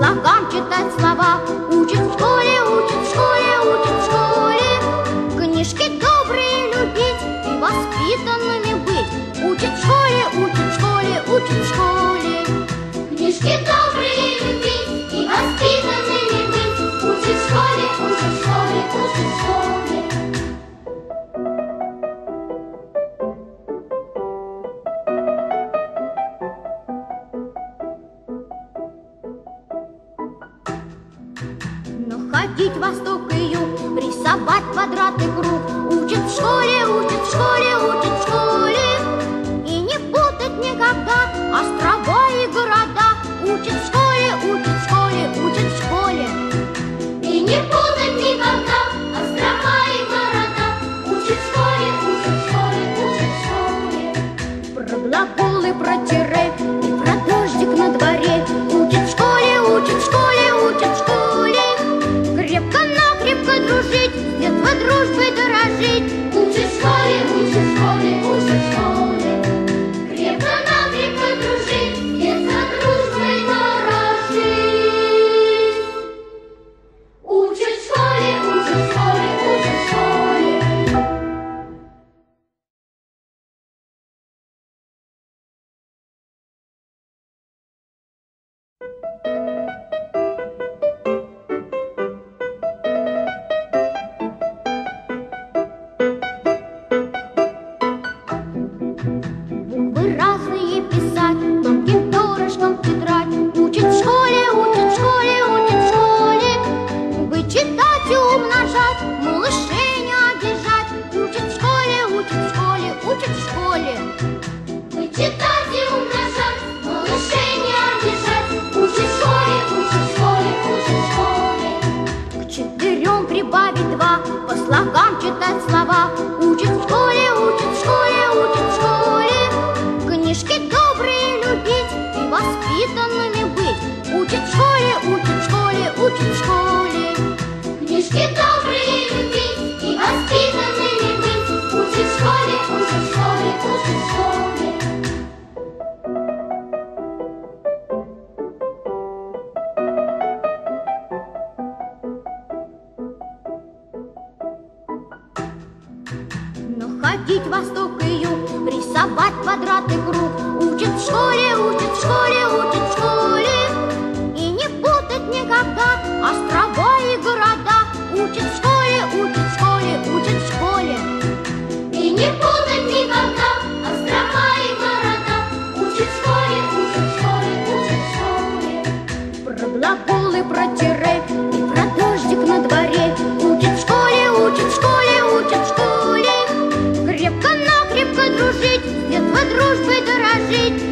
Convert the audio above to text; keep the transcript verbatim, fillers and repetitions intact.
слогам читать слова. Учат в школе, учат в школе, учат в школе. Книжки добрые любить и воспитанными быть. Учат в школе, учат в школе, учат в школе. Книжки добрые любить и воспитанными быть. Учат в школе, учат в школе, учат в школе. Ходить восток и юг, рисовать квадрат и круг. Учат в школе, учат в школе, учат в школе. И не путать никогда острова и города. Учат в школе, учат в школе, учат в школе. И не путать никогда острова и города. Учат в школе, учат в школе, учат в школе. Про глаголы, про тире и про дождик на дворе. Учат в школе, учат в школе, учат в школе. Крепко-накрепко дружить, с детства дружбой дорожить. Учат в школе, учат в школе, учат в школе. Крепко-накрепко дружить, с детства дружбой дорожить. Учат в школе, учат в школе, учат в школе. Читать слова. Учат в школе, учат в школе, учат в школе. Книжки добрые любить и воспитанными быть. Учат в школе, учат в школе, учат в школе. Книжки добрые любить и воспитанными быть. Учат в школе, учат в школе, учат в школе. Ходить восток и юг, рисовать квадрат и круг. Учат в школе, учат в школе, учат в школе. И не путать никогда острова и города. Учат в школе, учат в школе, учат в школе. И не путать никогда острова и города. Учат в школе, учат в школе, учат в школе. Про глаголы, про тире и про дождик на дворе. Учат в школе, учат в школе, учат в школе. Крепко-накрепко дружить, с детства дружбой дорожить.